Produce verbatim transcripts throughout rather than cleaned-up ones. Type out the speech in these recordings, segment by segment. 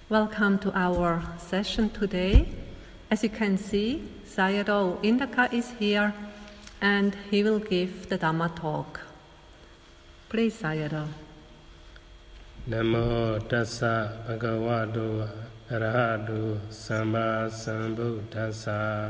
Welcome to our session today. As you can see, Sayadaw Indaka is here and he will give the Dhamma talk. Please, Sayadaw. Namo tassa bhagavato arahato samma sambuddhassa.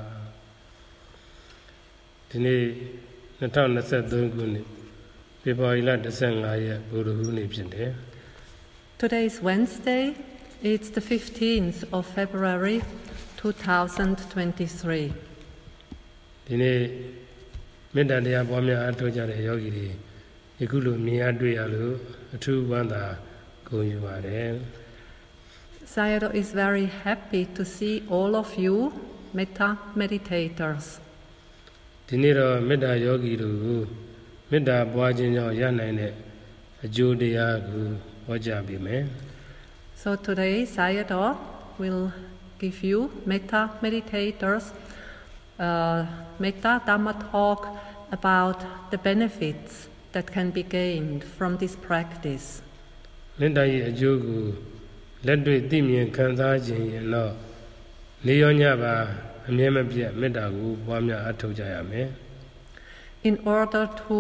Today, twenty twenty-threeခုနှစ်ဖေဖော်ဝါရီလtwenty-fiveရက်ဗုဒ္ဓဟူးနေ့ဖြစ်တယ် Today is Wednesday. It's the fifteenth of February twenty twenty-three. ဒီနေ့မေတ္တာတရားပွားများအားထုတ်ကြတဲ့ယောဂီတွေအခုလိုမြင်ရတွေ့ရလို့အထူးဝမ်းသာဂုဏ်ယူပါတယ် Sayadaw is very happy to see all of you metta meditators. ဒီနေ့တော့မေတ္တာယောဂီတို့မေတ္တာပွားခြင်းကြောင့်ရနိုင်တဲ့အကျိုးတရားကိုဟောကြားပေးမယ် So today Sayadaw will give you metta meditators uh, metta Dhamma talk about the benefits that can be gained from this practice. မေတ္တာရဲ့အကျိုးကိုလက်တွေ့သိမြင်ခံစားခြင်းရင်တော့နေရောညပါအမြဲမပြတ်မေတ္တာကိုပွားများအားထုတ်ကြရမယ် In order to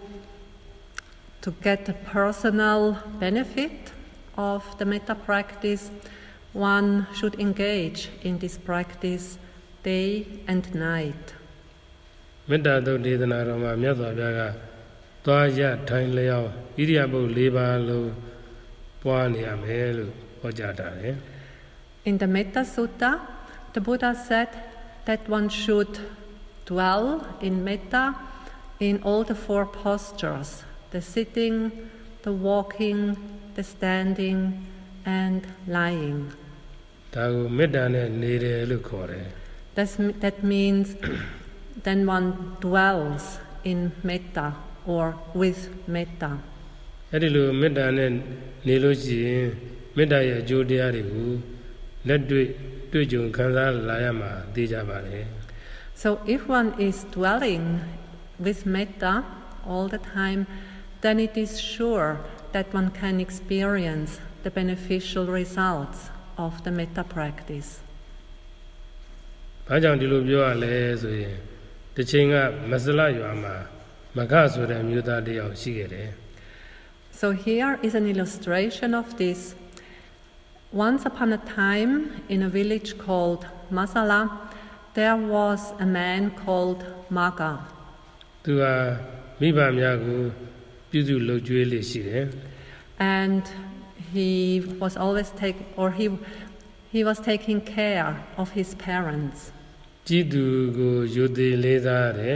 to get the personal benefit of the metta practice, one should engage in this practice day and night. မေတ္တာသုတ်ဒေသနာတော်မှာမြတ်စွာဘုရားကသွားရထိုင်လျောင်းဣရိယာပုတ်၄ပါးလုံးပွားနေရမယ်လို့ဟောကြားထားတယ် In the Metta Sutta, the Buddha said that one should dwell in metta in all the four postures: the sitting, the walking, the standing, and lying. ဒါကိုမေတ္တာနဲ့နေတယ်လို့ခေါ်တယ် That's, that means then one dwells in metta or with metta. အဲ့ဒီလိုမေတ္တာနဲ့နေလို့ရှိရင်မေတ္တာရဲ့အကျိုးတရားတွေကိုလက်တွေ့တွေ့ကြုံခံစားလာရမှာသိကြပါလေ So if one is dwelling with metta all the time, then it is sure that one can experience the beneficial results of the metta practice. ဘာကြောင့်ဒီလိုပြောရလဲဆိုရင်တစ်ချိန်ကမစလရွာမှာမခဆိုတဲ့မြို့သားတစ်ယောက်ရှိခဲ့တယ် So here is an illustration of this. Once upon a time, in a village called Masala, there was a man called Maga. သူဟာမိဘများကိုပြုစုလုပ်ကြွေးလေးရှိတယ် And he was always take or he he was taking care of his parents. ကြီးသူကိုယုံသေးလေးစားတယ်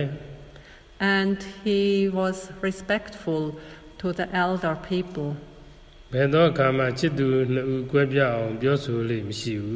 And he was respectful to the elder people. ဘယ်တော့အခါမှချစ်သူနှစ်ဦးကွဲပြားအောင်ပြောဆိုလို့မရှိဘူး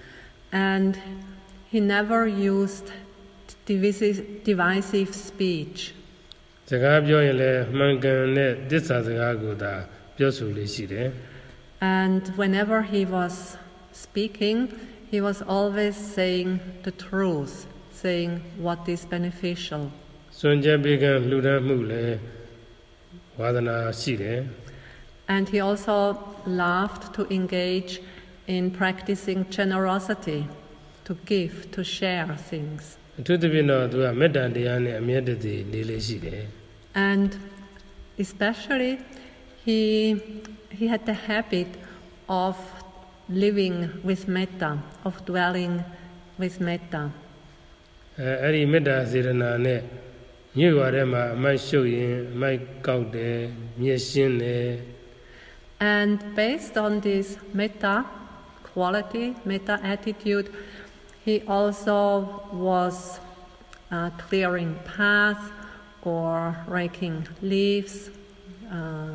And he never used divisive, divisive speech. စကားပြောရင်လည်းမှန်ကန်တဲ့သစ္စာစကားကိုသာပြောဆိုလို့ရှိတယ် And whenever he was speaking, he was always saying the truth, saying what is beneficial. စွန့်ကြဲပေးကံလှူဒန်းမှုလည်းဝါဒနာရှိတယ် And he also loved to engage in practicing generosity, to give, to share things. အထူးသဖြင့်တော့သူကမေတ္တာတရားနဲ့အမြဲတည်းနေလေးရှိတယ် And especially he he had the habit of living with metta, of dwelling with metta. အဲအဲ့ဒီမေတ္တာစေတနာနဲ့ညွှွာထဲမှာအမိုက်ရှုပ်ရင်အမိုက်ကောက်တယ်မျက်ရှင်းတယ် And based on this metta quality, metta attitude, he also was uh, clearing paths or raking leaves, uh,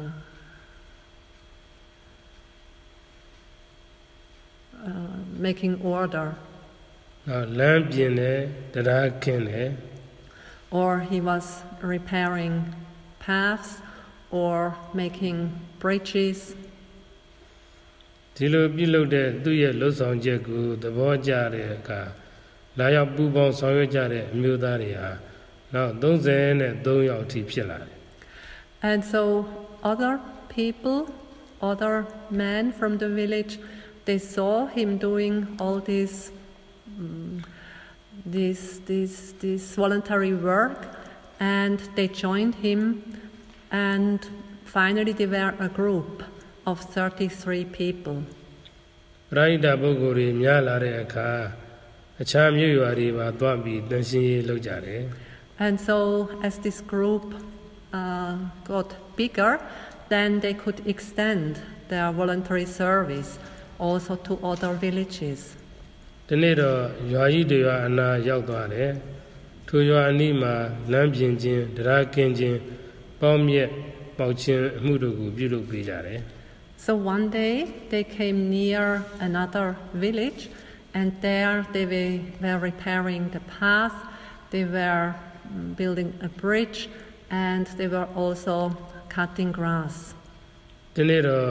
uh, making order. နောက်လမ်းပြင်တယ်တရားခင်းတယ် Or he was repairing paths or making bridges. ဒီလိုပြုလုပ်တဲ့သူ့ရဲ့လှုပ်ဆောင်ချက်ကိုသဘောကျတဲ့အခါလာရောက်ပူပေါင်းဆောင်ရွက်ကြတဲ့အမျိုးသားတွေဟာနောက်thirty-threeယောက်အထိဖြစ်လာတယ် And so other people, other men from the village they saw him doing all this, um, this, this, this voluntary work, and they joined him, and finally they were a group of thirty-three people. And so as this group uh, got bigger, then they could extend their voluntary service also to other villages. So one day they came near another village, and there they were, were repairing the path, they were building a bridge, and they were also cutting grass. And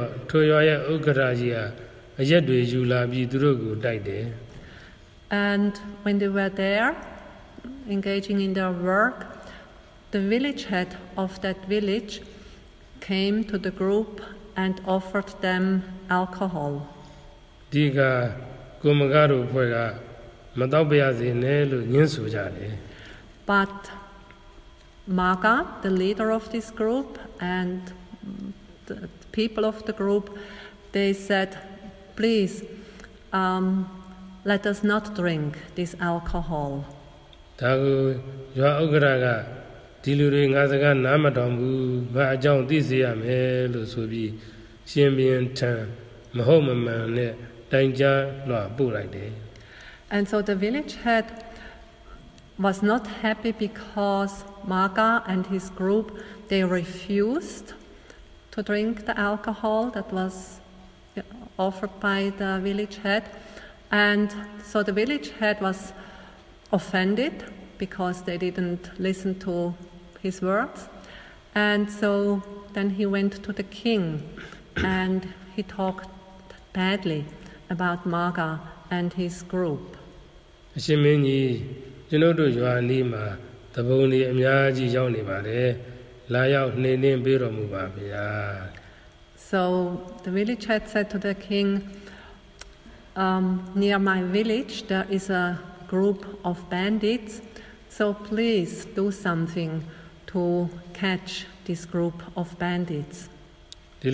when they were there, engaging in their work, the village head of that village came to the group and offered them alcohol. But Maga, the leader of this group, and the people of the group, they said, please, um, let us not drink this alcohol. And so the village head was not happy because Maga and his group, they refused to drink the alcohol that was offered by the village head. And so the village head was offended because they didn't listen to his words. And so then he went to the king and he talked badly about Maga and his group. So the village head said to the king, um, near my village there is a group of bandits, so please do something to catch this group of bandits. And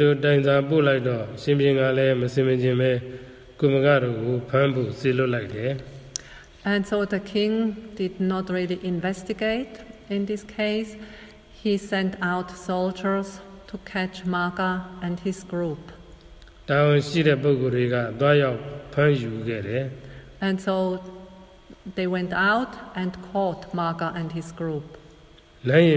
so the king did not really investigate in this case. He sent out soldiers to catch Maga and his group. And so they went out and caught Maga and his group. They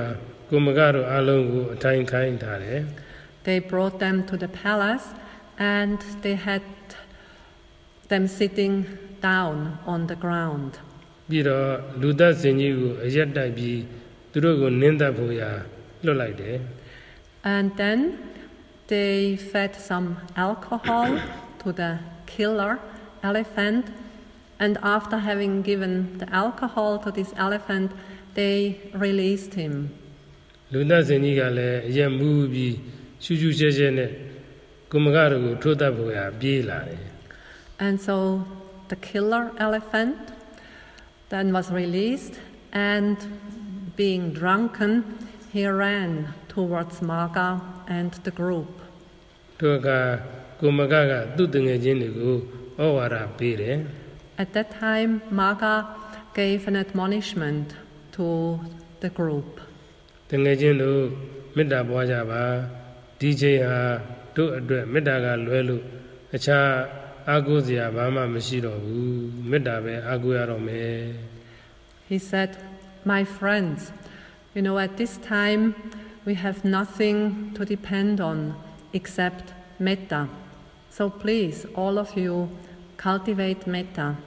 brought them to the palace and they had them sitting down on the ground. And then they fed some alcohol to the killer elephant, and after having given the alcohol to this elephant, they released him. And so the killer elephant then was released, and being drunken, he ran towards Maga and the group. At that time, Maga gave an admonishment to the group. He said, my friends, you know, at this time we have nothing to depend on except metta. So please, all of you, cultivate metta.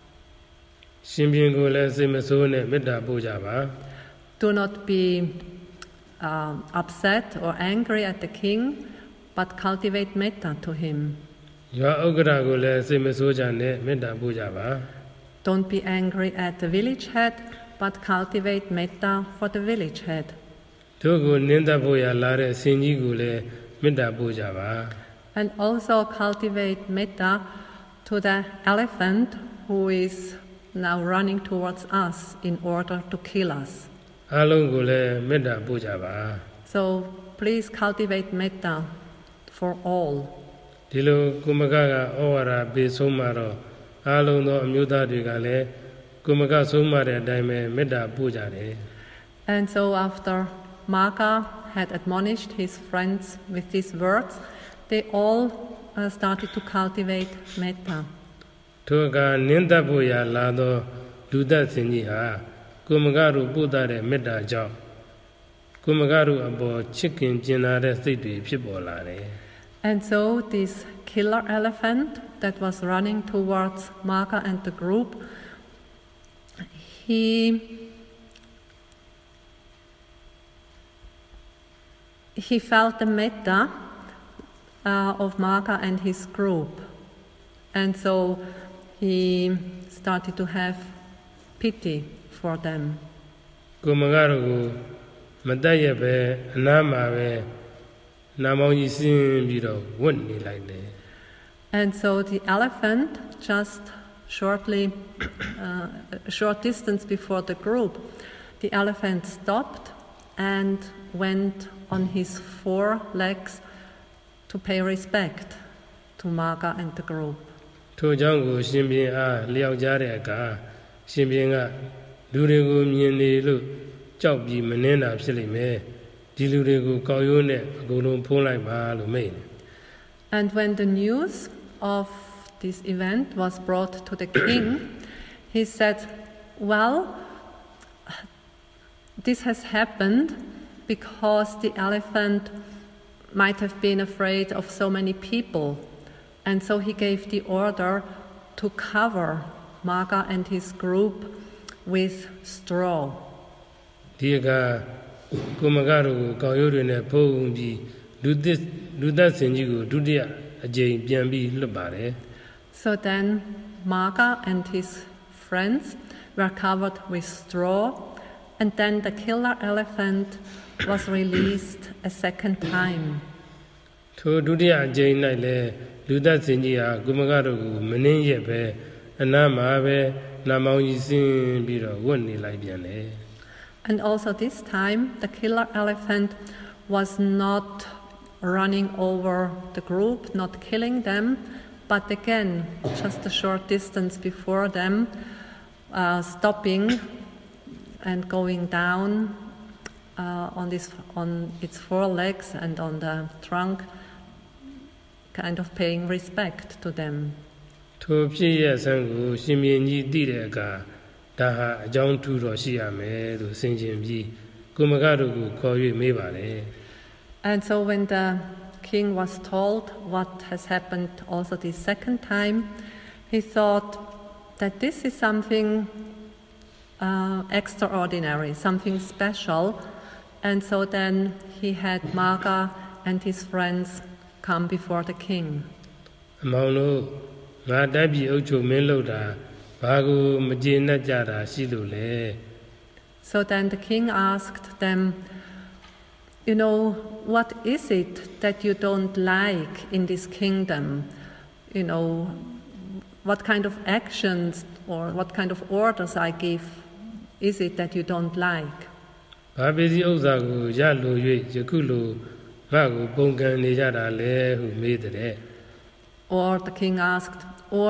Do not be uh, upset or angry at the king, but cultivate metta to him. Don't be angry at the village head, but cultivate metta for the village head. And also cultivate metta to the elephant who is now running towards us in order to kill us. အားလုံးကိုလည်းမေတ္တာပို့ကြပါ So please cultivate metta for all. ဒီလိုကုမကကဩဝါဒပေးဆုံးမှာတော့အားလုံးသောအမျိုးသားတွေကလည်းကုမကဆုံးမတဲ့အတိုင်းပဲမေတ္တာပို့ကြတယ် And so after Maka had admonished his friends with these words, they all uh, started to cultivate metta. ထိုအခါနင်းသက်ဖို့ရာလာသောလူသက်စင်ကြီးဟာကုမကတို့ပို့တဲ့မေတ္တာကြောင့်ကုမကတို့အပေါ်ချစ်ခင်ကျင်နာတဲ့စိတ်တွေဖြစ်ပေါ်လာတယ် And so this killer elephant that was running towards Maka and the group, he he felt the metta uh, of Maka and his group, and so he started to have pity for them. ကုမကတို့ကိုမတတ်ရပဲအနားမှာပဲနာမောင်ကြီးဆင်းပြီးတော့ဝတ်နေလိုက်တယ် And so the elephant, just shortly, uh, a short distance before the group, the elephant stopped and went on his four legs to pay respect to Maka and the group. ထိုကြောင့်ကိုရှင်ဘုရင်အားလျောက်ကြားတဲ့အခါရှင်ဘုရင်ကလူတွေကိုမြင်နေလို့ကြောက်ပြီးမနှင်းတာဖြစ်လိမ့်မယ်ဒီလူတွေကိုကောက်ရိုးနဲ့အကုန်လုံးဖုံးလိုက်ပါလို့မိန့်တယ် And when the news of this event was brought to the king, he said, well, this has happened because the elephant might have been afraid of so many people. And so he gave the order to cover Maka and his group with straw. ဒီကကုမကတို့ကိုကောက်ရိုးတွေနဲ့ဖုံးပြီးလူသက်လူသက်စင်ကြီးကိုဒုတိယအကြိမ်ပြန်ပြီးလွတ်ပါတယ် So then Maka and his friends were covered with straw, and then the killer elephant was released a second time. ထိုဒုတိယအကြိမ်၌လည်းလူသက်စင်ကြီးဟာကုမကတို့ကိုမနှင်းရက်ပဲအနားမှာပဲနာမောင်ကြီးဆင်းပြီးတော့ဝတ်နေလိုက်ပြန်တယ် And also this time, the killer elephant was not running over the group, not killing them, but again, just a short distance before them, uh, stopping and going down uh, on, this, on its four legs and on the trunk, kind of paying respect to them. ထိုဖြစ်ရဆန်းကိုရှင်ဘုရင်ကြီးသိတဲ့အခါဒါဟာအကြောင်းထူးတော်ရှိရမယ်လို့ဆင်ခြင်ပြီးကုမကတို့ကိုခေါ်၍မေးပါတယ် And so when the king was told what has happened also the second time, he thought that this is something uh, extraordinary, something special. And so then he had Maka and his friends come before the king. အမောင်တို့ငါတိုက်ပြည်အုပ်ချုပ်မင်းလုပ်တာဘာကိုမကျေနပ်ကြတာရှိလို့လဲ So then the king asked them, you know, what is it that you don't like in this kingdom? You know, what kind of actions or what kind of orders I give is it that you don't like? ဘာပစ္စည်းဥစ္စာကိုရလို့၍ယခုလိုငါ့ကိုပုံကံနေကြတာလဲဟုမေးတဲ့ Or the king asked, or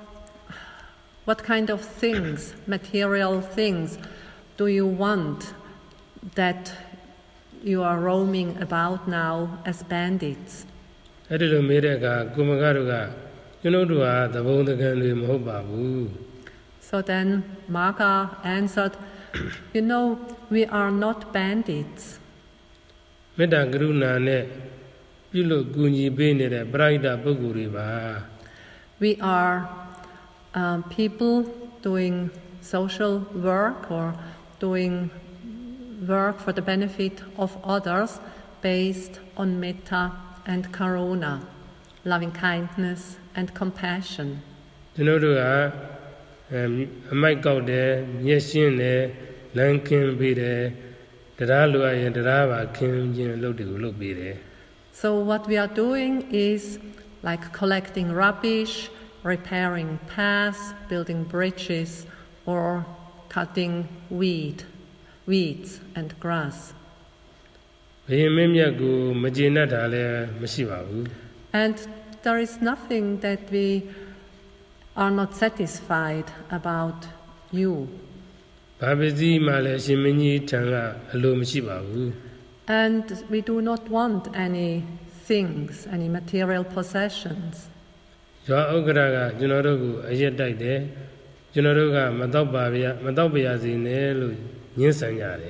what kind of things, material things, do you want that you are roaming about now as bandits? အဲ့ဒီလိုမေးတဲ့အခါကုမကတို့ကကျွန်တော်တို့ဟာသဘုံတကံတွေမဟုတ်ပါဘူး So then Maka answered, you know, we are not bandits. မေတ္တာကရုဏာနဲ့ပြုလို့ကူညီပေးနေတဲ့ပရိဒပုဂ္ဂိုလ်တွေပါ We are um, people doing social work or doing work for the benefit of others based on metta and karuna, loving kindness and compassion. ကျွန်တော်တို့ကအမိုက်ကောက်တယ်မျက်ရှင်းတယ်လမ်းခင်းပေးတယ်တရားလိုအပ်ရင်တရားပါခင်းခြင်းလုပ်တွေကိုလုပ်ပေးတယ် So what we are doing is like collecting rubbish, repairing paths, building bridges, or cutting weed, weeds and grass. ဘုရင်မင်းမြတ်ကိုမကျေနပ်တာလည်းမရှိပါဘူး And there is nothing that we are not satisfied about you. ဘာပစ္စည်းမှလည်းအရှင်မင်းကြီးထံကအလိုမရှိပါဘူး And we do not want any things, any material possessions. ရွာဥက္ကရာကကျွန်တော်တို့ကိုအရက်တိုက်တယ်ကျွန်တော်တို့ကမတော့ပါဗျာမတော့ပါရစေနဲ့လို့ညှင်းဆန်ကြတယ်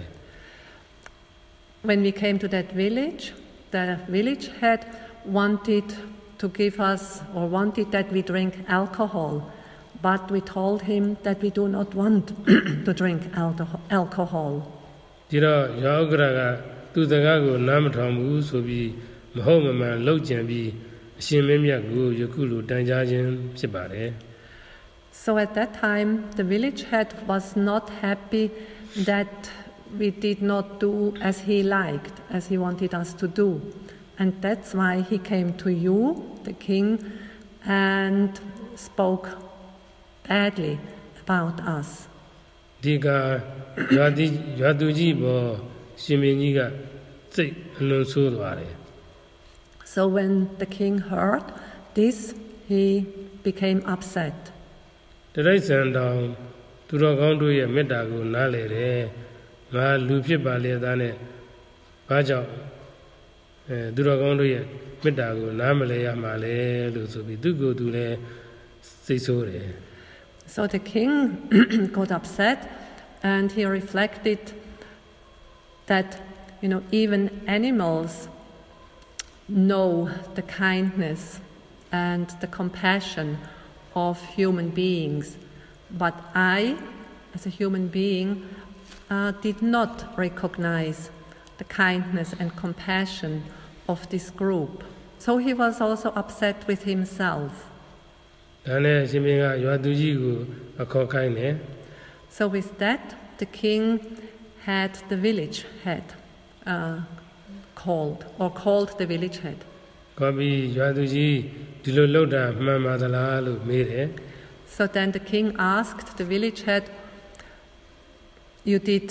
When we came to that village, the village head wanted to give us or wanted that we drink alcohol, but we told him that we do not want to drink alcohol. ဒီတော့ရွာဥက္ကရာကသူ့စကားကိုနားမထောင်ဘူးဆိုပြီးမဟုတ်မမှန်လှုပ်ကြံပြီးအရှင်မင်းမြတ်ကိုယခုလိုတန်ကြားခြင်းဖြစ်ပါတယ် So at that time, the village head was not happy that we did not do as he liked, as he wanted us to do. And that's why he came to you, the king, and spoke badly about us. ဒီကရွာတိရွာသူကြီးပေါ်ရှင်မင်းကြီးကစိတ်အလွန်ဆိုးသွားတယ် So when the king heard this, he became upset. တရိษံတောင်သူတော်ကောင်းတို့ရဲ့မေတ္တာကိုနားလည်တယ်ငါလူဖြစ်ပါလေသားနဲ့ဘာကြောင့်အဲသူတော်ကောင်းတို့ရဲ့မေတ္တာကိုနားမလဲရမှာလဲလို့ဆိုပြီးသူကိုယ်သူလည်းစိတ်ဆိုးတယ် So the king got upset and he reflected that, you know, even animals know the kindness and the compassion of human beings. But I, as a human being, uh, did not recognize the kindness and compassion of this group. So he was also upset with himself. ဒါနဲ့ရှင်မင်းကရွာသူကြီးကိုအခေါ်ခိုင်းတယ် So with that, the king had the village head uh, called, or called the village head. ခေါ်ပြီးရွာသူကြီးဒီလိုလှုပ်တာမှန်ပါသလားလို့မေးတယ် So then the king asked the village head, you did,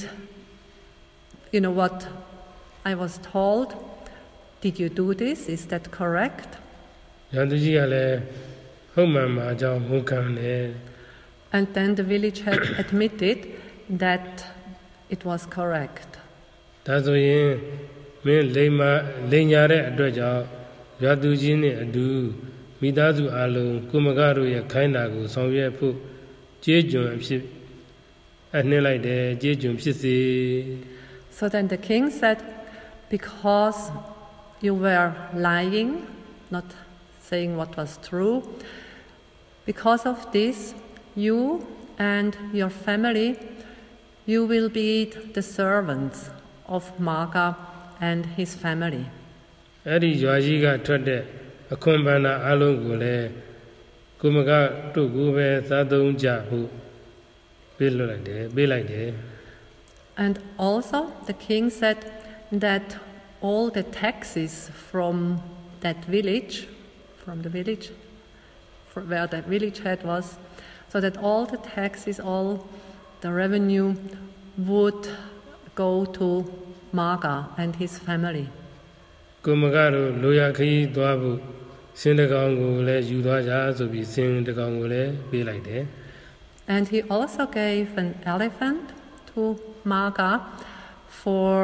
you know what I was told, did you do this, is that correct? ရွာသူကြီးကလည်းဟုတ်မှန်ပါအကြောင်းဝန်ခံတယ် And then the village head admitted that it was correct. ဒါဆိုရင်မင်းလိမ္မာလိမ်ညာတဲ့အတွက်ကြောင့်ရွာသူကြီးနဲ့အတူမိသားစုအလုံးကုမကတို့ရဲ့ခိုင်းတာကိုဆောင်ရွက်ဖို့ကြေးကျွန်အဖြစ်အနှင်းလိုက်တယ်ကြေးကျွန်ဖြစ်စေ So then the king said, because you were lying, not saying what was true, because of this, you and your family, you will be the servants of Maga and his family. အဲ့ဒီရွာကြီးကထွက်တဲ့အခွန်ဘန္နာအလုံးကိုလည်းကုမကတို့ကိုပဲသာသုံးကြဖို့ပေးလွှတ်လိုက်တယ်ပေးလိုက်တယ် And also the king said that all the taxes from that village, from the village where that village head was, so that all the taxes, all the revenue would go to Maga and his family. ကုမကတို့လိုရခရီးသွားဖို့စင်တကောင်ကိုလည်းယူသွားကြဆိုပြီးစင်တကောင်ကိုလည်းပေးလိုက်တယ် And he also gave an elephant to Maga for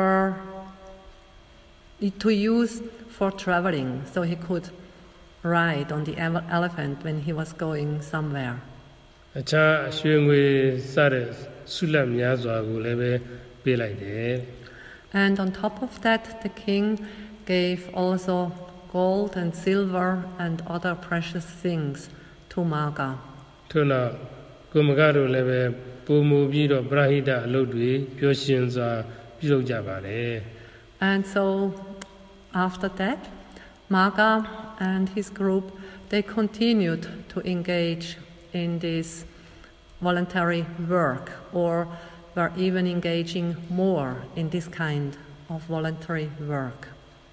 to use for traveling, so he could ride on the elephant when he was going somewhere. အခြားရွှေငွေစတဲ့ဆုလက်များစွာကိုလည်းပဲပေးလိုက်တယ် And on top of that, the king gave also gold and silver and other precious things to Maga. ထို့နောက်ကုမကတို့လည်းပဲပုံမူပြီးတော့ပရဟိတအလုပ်တွေပျော်ရွှင်စွာပြုလုပ်ကြပါတယ် And so after that, Maga and his group, they continued to engage in this voluntary work, or were even engaging more in this kind of voluntary work. ထို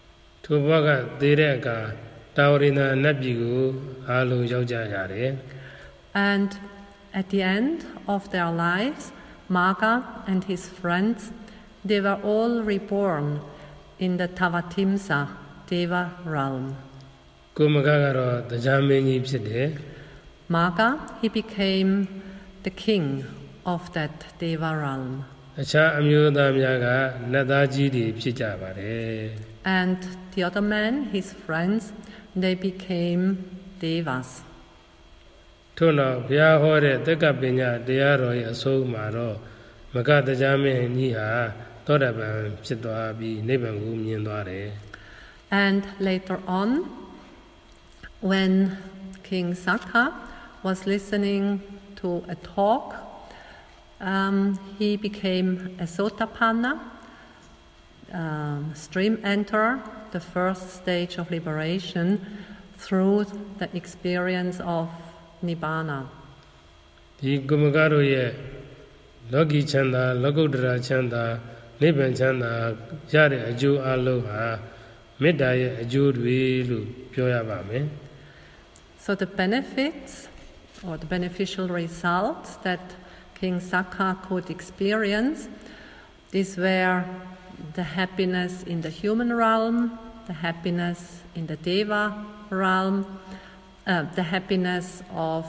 ထိုဘဝကသေတဲ့အခါတာဝရိန္ဒနတ်ပြည်ကိုအားလုံးရောက်ကြရတယ် And at the end of their lives, Magha and his friends, they were all reborn in the Tavatimsa Deva realm. ကိုမကကတော့တရားမင်းကြီးဖြစ်တယ် Magha, he became the king of that Deva realm. အခြားအမျိုးသားများကနတ်သားကြီးတွေဖြစ်ကြပါတယ် And the other men, his friends, they became Devas. ထို့နောက်ဘုရားဟောတဲ့တက္ကပညာတရားတော်ရဲ့အဆုံးမှာတော့မကတရားမင်းကြီးဟာသောတာပန်ဖြစ်သွားပြီးနိဗ္ဗာန်ကိုမြင်သွားတယ် And later on, when King Sakka was listening to a talk, um, he became a Sotapanna, um, stream enter, the first stage of liberation through the experience of Nibbana. ဒီကုမကတို့ရဲ့လောကီချမ်းသာလောကုတ္တရာချမ်းသာနိဗ္ဗာန်ချမ်းသာရတဲ့အကျိုးအလုံးဟာမေတ္တာရဲ့အကျိုးတွေလို့ပြောရပါမယ် So the benefits or the beneficial results that King Sakka could experience, these were the happiness in the human realm, the happiness in the Deva realm, uh, the happiness of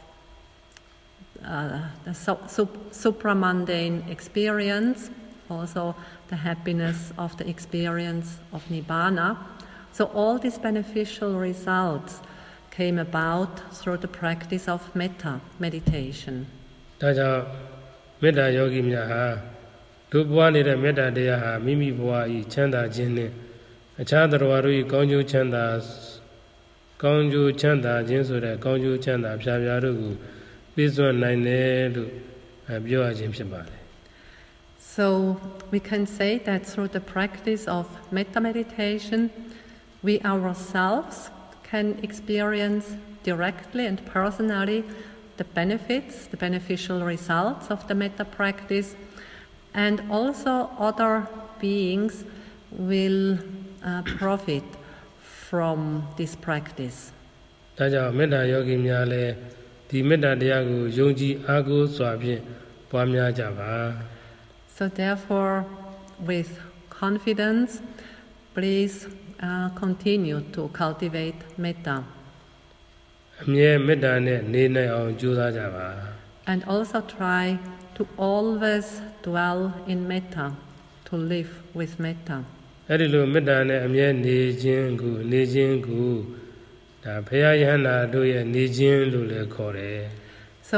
uh, the su- sup- supramundane experience, also the happiness of the experience of Nibbana. So all these beneficial results came about through the practice of metta meditation. ဒါကြောင့်မေတ္တာယောဂီများဟာဒုဘဝနေတဲ့မေတ္တာတရားဟာမိမိဘဝဤချမ်းသာခြင်းနဲ့အခြားတရားတို့ဤကောင်းကျိုးချမ်းသာကောင်းကျိုးချမ်းသာခြင်းဆိုတဲ့ကောင်းကျိုးချမ်းသာဖြာဖြာတို့ကိုပြည့်စုံနိုင်တယ်လို့ပြောရခြင်းဖြစ်ပါတယ် So we can say that through the practice of metta meditation, we ourselves can experience directly and personally the benefits, the beneficial results of the metta practice, and also other beings will uh, profit from this practice. ဒါကြောင့်မေတ္တာယောဂီများလည်းဒီမေတ္တာတရားကိုယုံကြည်အားကိုးစွာဖြင့်ပွားများကြပါ So therefore, with confidence, please uh, continue to cultivate metta. အမြဲမေတ္တာနဲ့နေနိုင်အောင်ကြိုးစားကြပါ And also try to always dwell in metta, to live with metta. အဲ့ဒီလိုမေတ္တာနဲ့အမြဲနေခြင်းကိုနေခြင်းကိုဒါဘုရားယဟန္တာတို့ရဲ့နေခြင်းလို့လည်းခေါ်တယ် So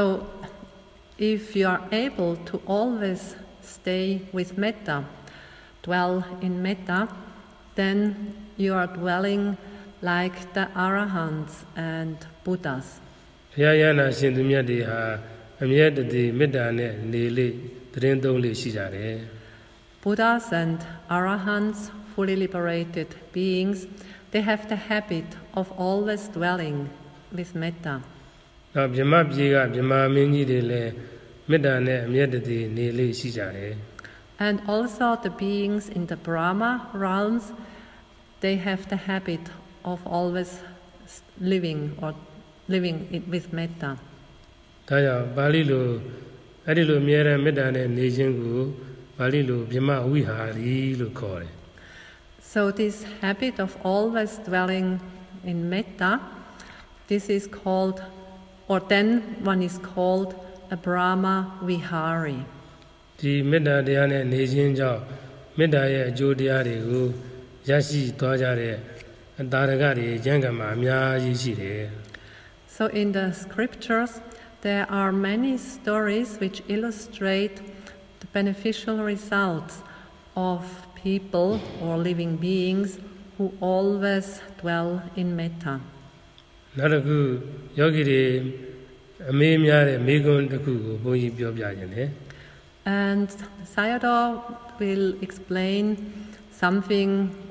if you are able to always stay with metta, dwell in metta, then you are dwelling like the Arahants and Buddhas. ဘုရားယဟန္တာရှင်သူမြတ်တွေဟာအမြဲတည်းမေတ္တာနဲ့နေလေသတင်းသုံးလေရှိကြတယ် Buddhas and Arahants, fully liberated beings, they have the habit of always dwelling with metta. နောက်ဗြဟ္မပြည်ကဗြဟ္မာမင်းကြီးတွေလည်းမေတ္တာနဲ့အမြဲတည်းနေလေရှိကြတယ် And also the beings in the Brahma realms, they have the habit of always living or living it with metta. ဒါကြောင့်ပါဠိလိုအဲ့ဒီလိုအမြဲတမ်းမေတ္တာနဲ့နေခြင်းကိုပါဠိလိုဗြဟ္မဝိဟာရီလို့ခေါ်တယ် So this habit of always dwelling in metta, this is called, or then one is called a Brahma Vihari. ဒီမေတ္တာတရားနဲ့နေခြင်းကြောင့်မေတ္တာရဲ့အကျိုးတရားတွေကိုရရှိသွားကြတဲ့အတာရကတွေကျမ်းဂန်မှာအများကြီးရှိတယ် So in the scriptures, there are many stories which illustrate the beneficial results of people or living beings who always dwell in metta. နောက်တစ်ခုယောဂီတွေအမေးများတဲ့မိဂွန်းတစ်ခုကိုဘုန်းကြီးပြောပြခြင်းတယ် And Sayadaw will explain something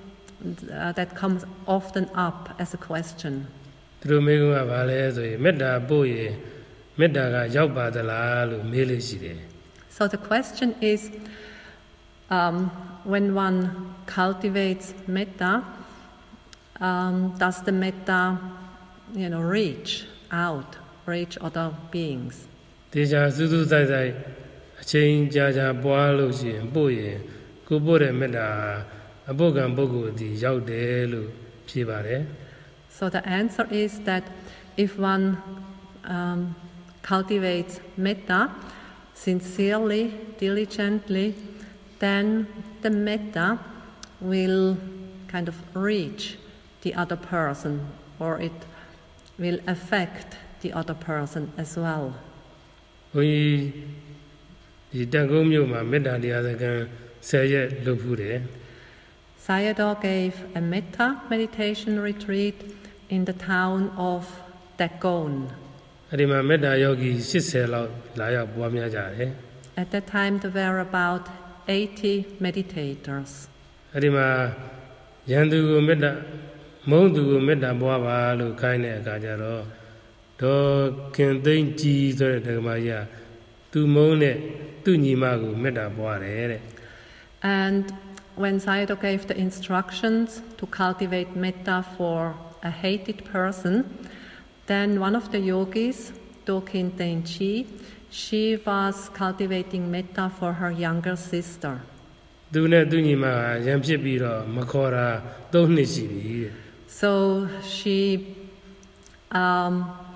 uh, that comes often up as a question. သူတို့မိဂွန်းကဘာလဲဆိုရင်မေတ္တာပို့ရင်မေတ္တာကရောက်ပါသလားလို့မေးလို့ရှိတယ် So the question is, um, when one cultivates metta, um, does the metta, you know, reach out, reach other beings? တေချာစူးစူးဆိုင်ဆိုင်အချိန်ကြာကြာပွားလို့ရှိရင်ပို့ရင်ကိုပို့တဲ့မေတ္တာအပုဂ္ဂံပုဂ္ဂိုလ်ဒီရောက်တယ်လို့ဖြေပါတယ် So the answer is that if one um, cultivates metta sincerely, diligently, then the metta will kind of reach the other person, or it will affect the other person as well. ဘုန်းကြီးဒီတန်ကုန်းမြို့မှာမေတ္တာတရားစခန်းဆယ်ရက်လုပ်ဖူးတယ် Sayadaw gave a metta meditation retreat in the town of Tagon. အဲ့ဒီမှာမေတ္တာယောဂီeightyလောက်လာရောက်ပွားများကြတယ် At that time there were about eighty meditators. အဲ့ဒီမှာယန္တုကိုမေတ္တာမုံသူကိုမေတ္တာပွားပါလို့ခိုင်းတဲ့အခါကျတော့ဒေါ်ခင်သိန်းကြီးဆိုတဲ့ဓမ္မကြီးကသူမုံနဲ့သူ့ညီမကိုမေတ္တာပွားတယ်တဲ့ And when Sayadaw gave the instructions to cultivate metta for a hated person, then one of the yogis, Dokin Tenchi, she was cultivating metta for her younger sister. သူနဲ့သူ့ညီမကရံဖြစ်ပြီးတော့မခေါ်တာthreeနှစ်ရှိပြီတဲ့ So she um,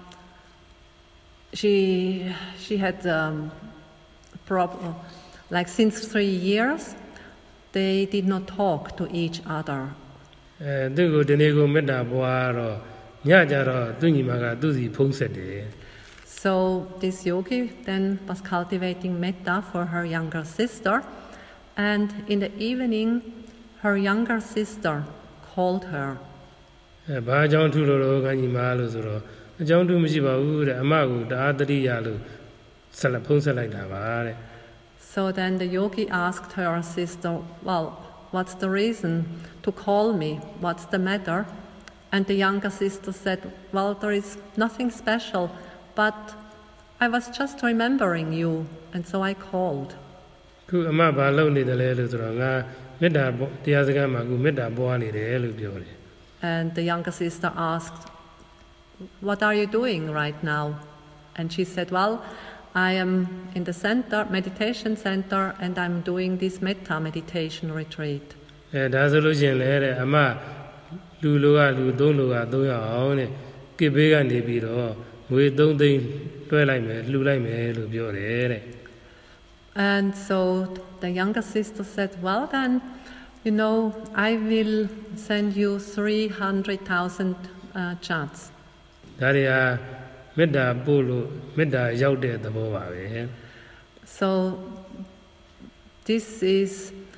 she she had um, problem, like since three years, they did not talk to each other. အဲသူကိုဒီနေ့ကိုမေတ္တာပွားတော့ညကြတော့သူ့ညီမကသူ့စီဖုံးဆက်တယ် So this yogi then was cultivating metta for her younger sister, and in the evening, her younger sister called her. အဲဘာအကြောင်းထူလို့တော့ကညီမလို့ဆိုတော့အကြောင်းထူမရှိပါဘူးတဲ့အမကိုတအားတတိယလို့ဆက်လက်ဖုံးဆက်လိုက်တာပါတဲ့ So then the yogi asked her sister, well, what's the reason to call me? What's the matter? And the younger sister said, well, there is nothing special, but I was just remembering you, and so I called. ခုအမဘာလုပ်နေတယ်လဲလို့ဆိုတော့ငါမေတ္တာတရားစကားမှာခုမေတ္တာပွားနေတယ်လို့ပြောတယ် And the younger sister asked, what are you doing right now? And she said, well, I am in the center, meditation center, and I'm doing this metta meditation retreat. အဲဒါဆိုလို့ရှိရင်လည်းတဲ့အမလူလိုကလူသုံးလိုကသုံးရအောင်တဲ့ကိဘေးကနေပြီးတော့ငွေthreeသိန်းတွဲလိုက်မယ်လှူလိုက်မယ်လို့ပြောတယ်တဲ့ And so the younger sister said, well then, you know, I will send you three hundred thousand uh, chats. ဒါတွေဟာမေတ္တာပို့လို့မေတ္တာရောက်တဲ့သဘောပါပဲ So this is,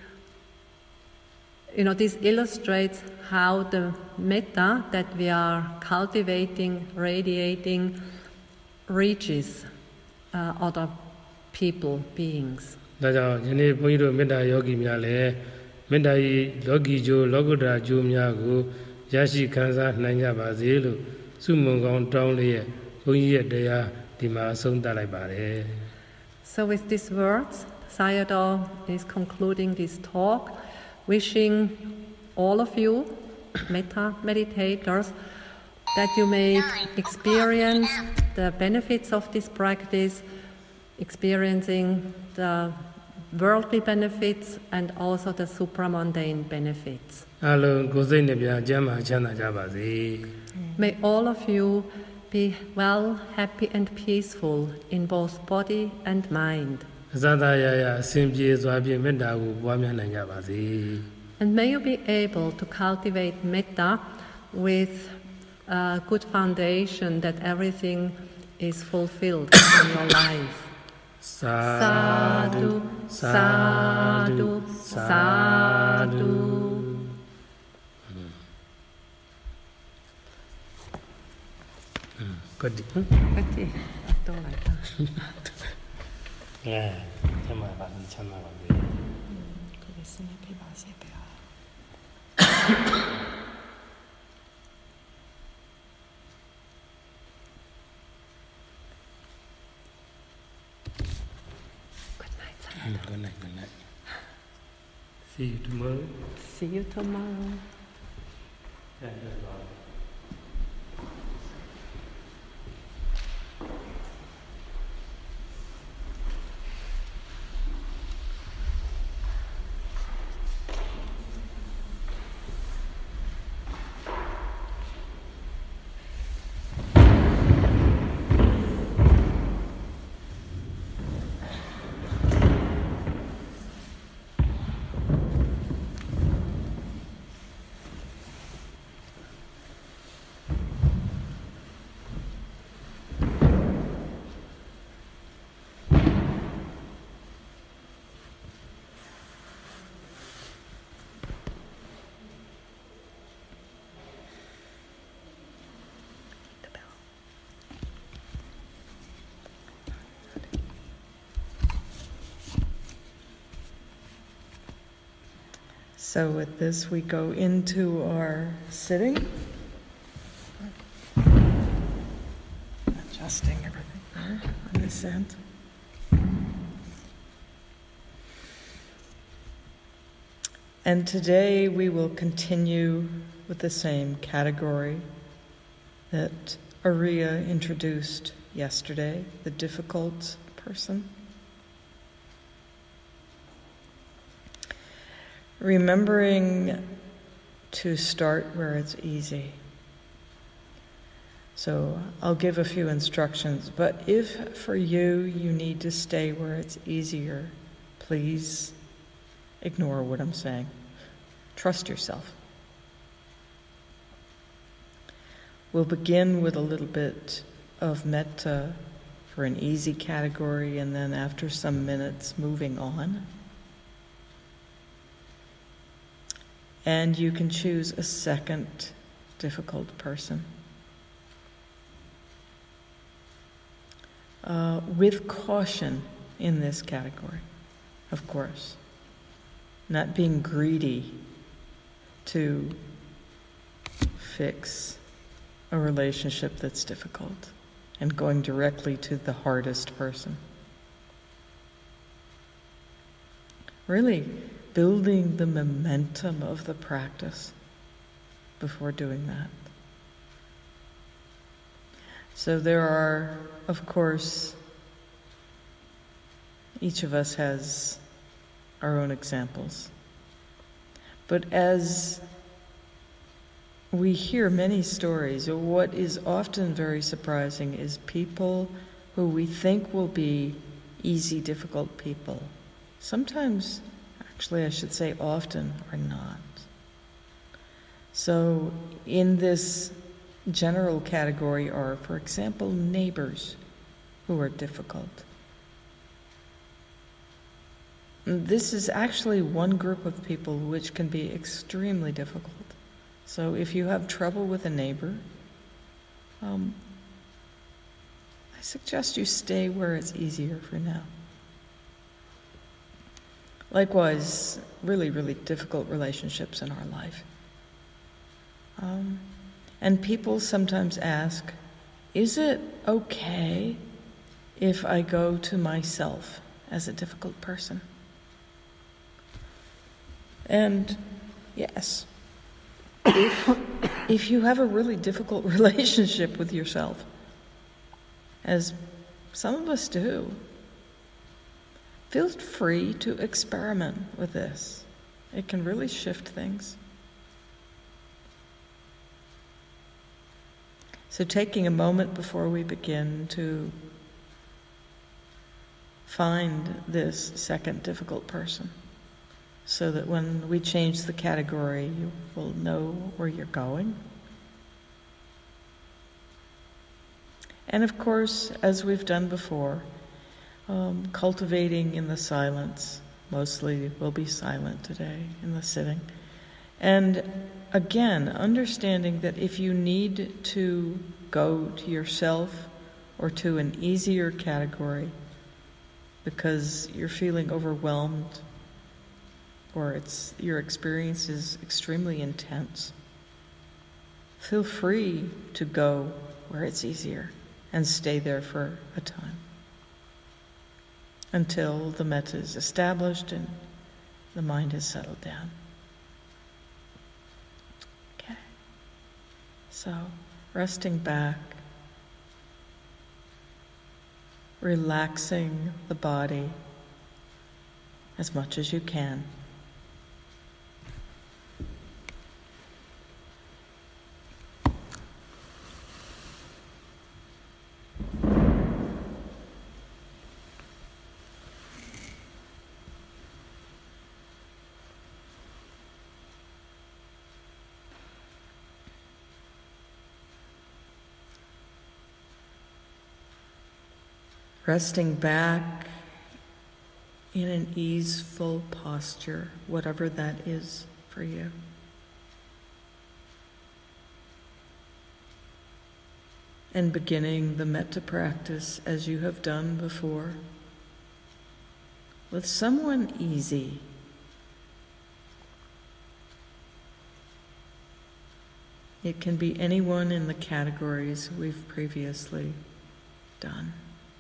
you know, this illustrates how the metta that we are cultivating, radiating, reaches uh, other people, beings. ဒါကြောင့်ယနေ့ဘုန်းကြီးတို့မေတ္တာယောဂီများလည်းမေတ္တာဤလောကီကျိုးလောကုတ္တရာကျိုးများကိုရရှိခံစားနိုင်ကြပါစေလို့ဆုမွန်ကောင်းတောင်းလျက်ဘုန်းကြီးရဲ့တရားဒီမှာအဆုံးသတ်လိုက်ပါတယ် So with these words, Sayadaw is concluding this talk, wishing all of you, metta meditators, that you may experience the benefits of this practice, experiencing the worldly benefits and also the supramundane benefits. အားလုံးကိုယ်စိတ်နှပြကျမ်းမာချမ်းသာကြပါစေ May all of you be well, happy and peaceful in both body and mind. အစသာရရအစဉ်ပြေစွာဖြင့်မေတ္တာကိုပွားများနိုင်ကြပါစေ And may you be able to cultivate metta with a good foundation that everything is fulfilled in your life. Sadhu, sadhu, sadhu. Good. Okay, don't like that. Yeah, chama ba ni chama ba ni. Good night, Sayadaw. Good night, good night. See you tomorrow. See you tomorrow. So with this, we go into our sitting. Adjusting everything there on this end. And today we will continue with the same category that Ariya introduced yesterday, the difficult person. Remembering to start where it's easy. So I'll give a few instructions, but if for you, you need to stay where it's easier, please ignore what I'm saying. Trust yourself. We'll begin with a little bit of metta for an easy category, and then after some minutes, moving on. And you can choose a second difficult person. Uh, with caution in this category, of course. Not being greedy to fix a relationship that's difficult and going directly to the hardest person. Really building the momentum of the practice before doing that. So there are, of course, each of us has our own examples. But as we hear many stories, what is often very surprising is people who we think will be easy, difficult people. Sometimes, actually I should say often, are not. So in this general category are, for example, neighbors who are difficult. This is actually one group of people which can be extremely difficult. So if you have trouble with a neighbor, um, I suggest you stay where it's easier for now. Likewise, really, really difficult relationships in our life. Um, and people sometimes ask, is it okay if I go to myself as a difficult person? And yes, if, if you have a really difficult relationship with yourself, as some of us do, feel free to experiment with this. It can really shift things. So taking a moment before we begin to find this second difficult person, so that when we change the category, you will know where you're going. And of course, as we've done before, um, cultivating in the silence. Mostly we'll be silent today in the sitting. And again, understanding that if you need to go to yourself or to an easier category because you're feeling overwhelmed or it's your experience is extremely intense, feel free to go where it's easier and stay there for a time until the metta is established and the mind has settled down. Okay. So, resting back, relaxing the body as much as you can. Resting back in an easeful posture, whatever that is for you. And beginning the metta practice as you have done before, with someone easy. It can be anyone in the categories we've previously done.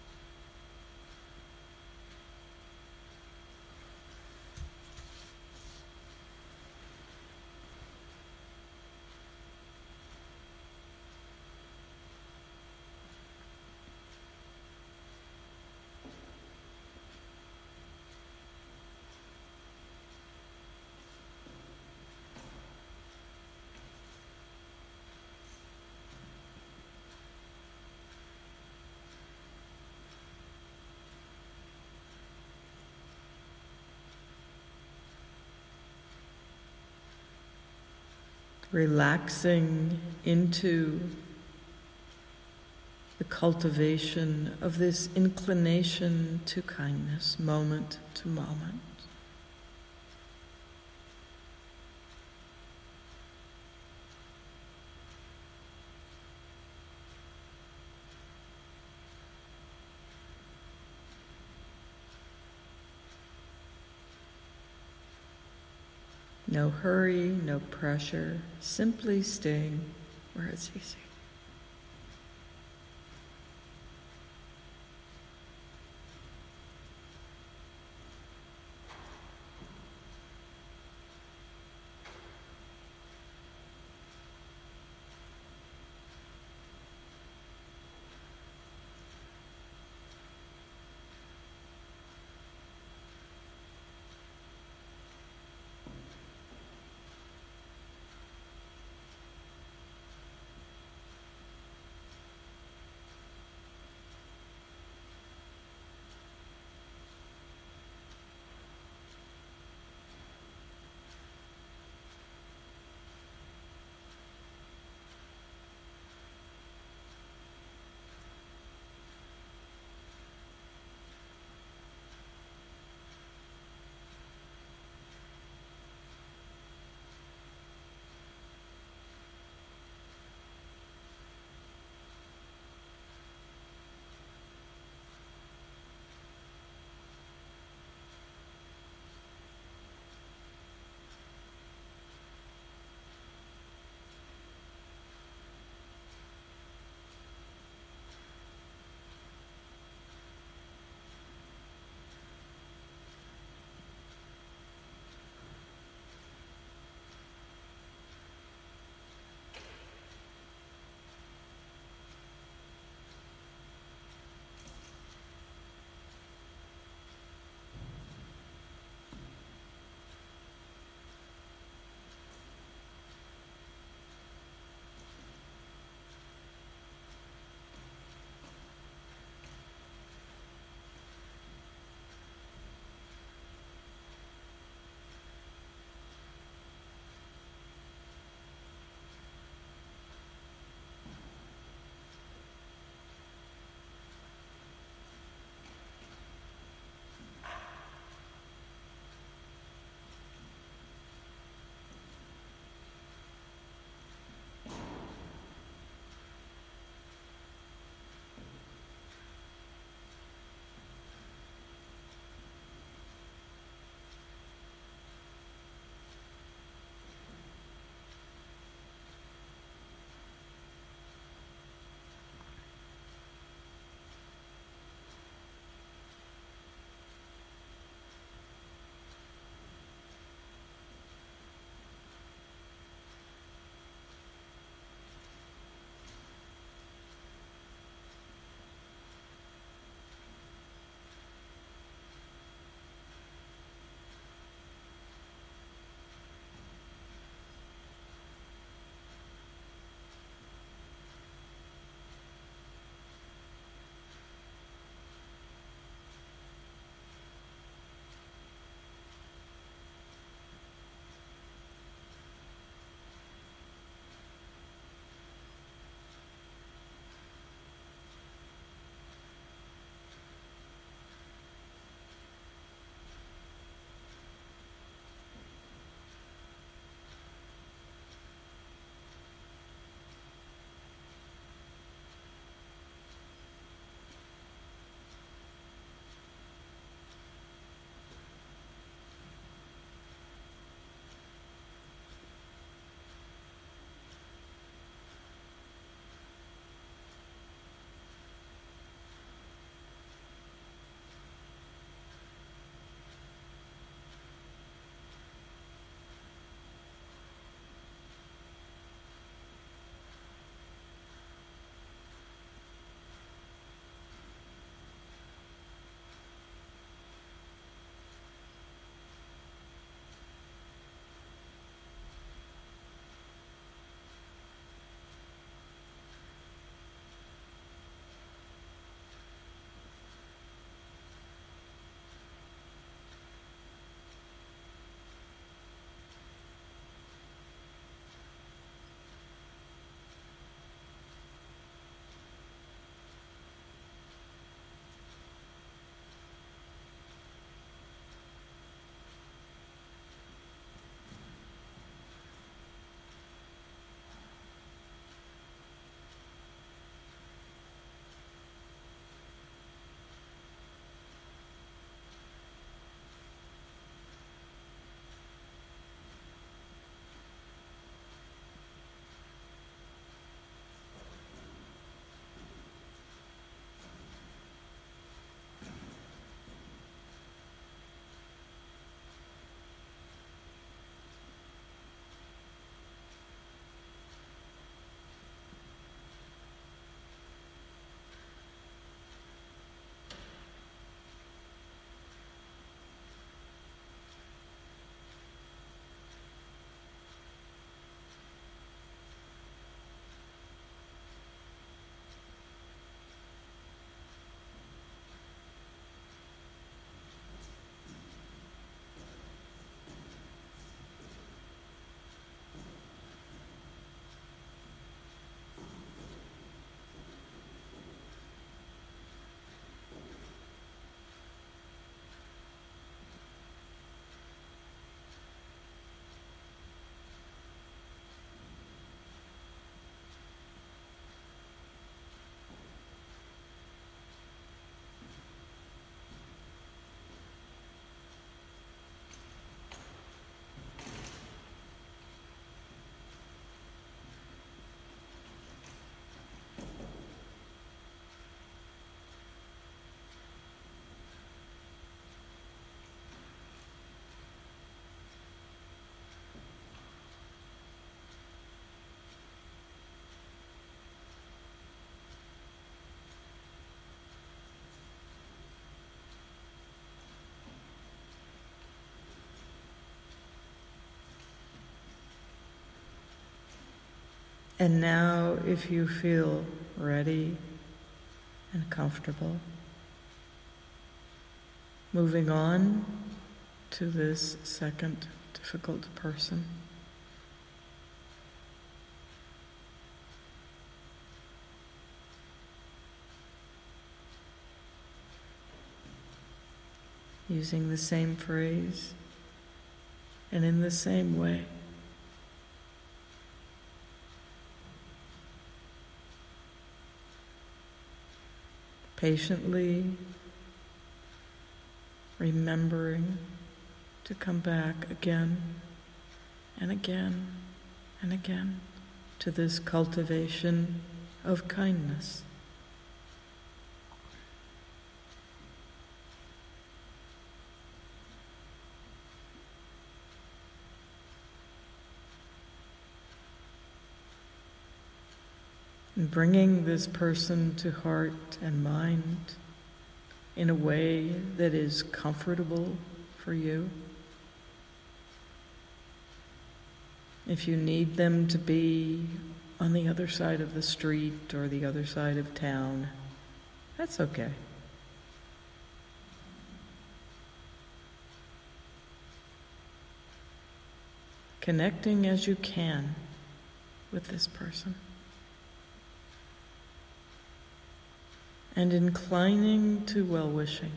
Relaxing into the cultivation of this inclination to kindness, moment to moment. No hurry, no pressure, simply staying where it's easy. And now, if you feel ready and comfortable, moving on to this second difficult person. Using the same phrase and in the same way. Patiently remembering to come back again and again and again to this cultivation of kindness. And bringing this person to heart and mind in a way that is comfortable for you. If you need them to be on the other side of the street or the other side of town, that's okay. Connecting as you can with this person. And inclining to well-wishing.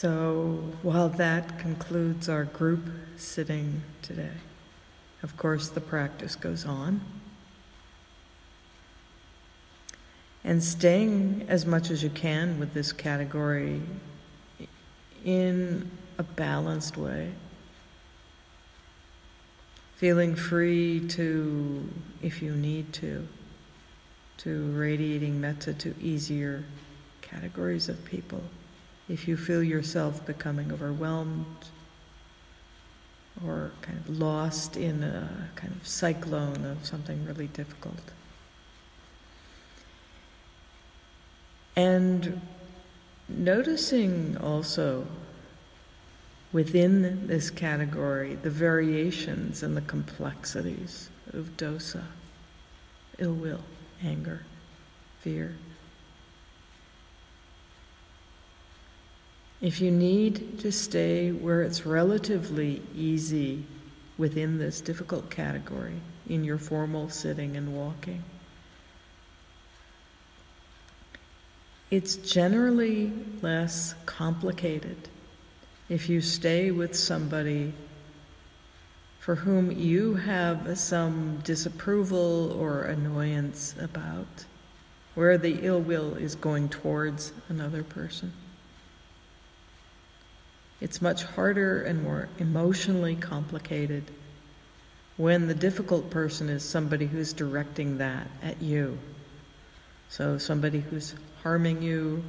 So while that concludes our group sitting today, of course the practice goes on. And staying as much as you can with this category in a balanced way. Feeling free to, if you need to, to radiating metta to easier categories of people. If you feel yourself becoming overwhelmed or kind of lost in a kind of cyclone of something really difficult. And noticing also within this category the variations and the complexities of dosa, ill will, anger, fear. If you need to stay where it's relatively easy within this difficult category in your formal sitting and walking, it's generally less complicated if you stay with somebody for whom you have some disapproval or annoyance about, where the ill will is going towards another person. It's much harder and more emotionally complicated when the difficult person is somebody who's directing that at you. So somebody who's harming you